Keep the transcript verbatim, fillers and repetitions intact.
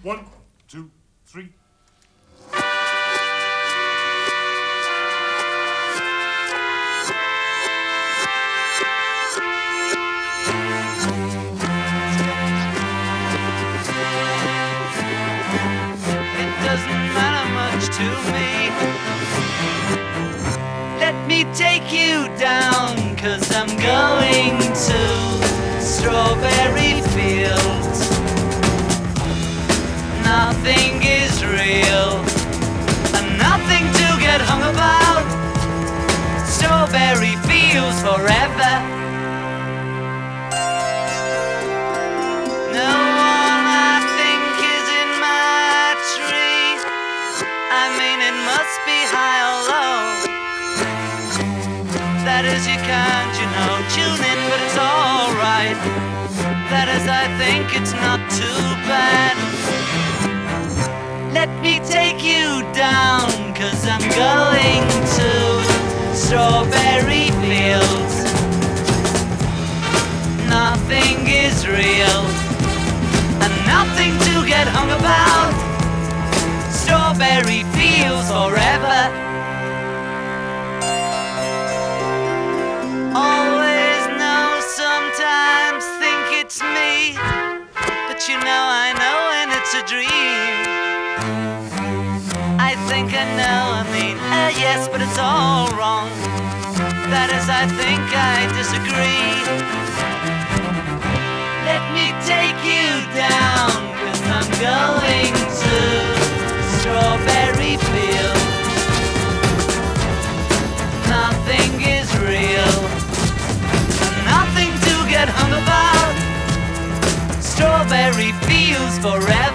One, two, three. Doesn't matter much to me. Let me take you down, 'cause I'm going to strawberry fields. Nothing is real, and nothing to get hung about. Strawberry fields forever. No one I think is in my tree. I mean, it must be high or low. That is, you can't, you know, tune in, but it's alright. That is, I think it's not too bad. Let me take you down, 'cause I'm going to strawberry fields. Nothing is real, and nothing to get hung about. Strawberry fields forever. Always know, sometimes think it's me, but you know I know when it's a dream. I think I know, I mean, uh, yes, but it's all wrong. That is, I think I disagree. Let me take you down, 'cause I'm going to strawberry fields. Nothing is real, nothing to get hung about. Strawberry fields forever.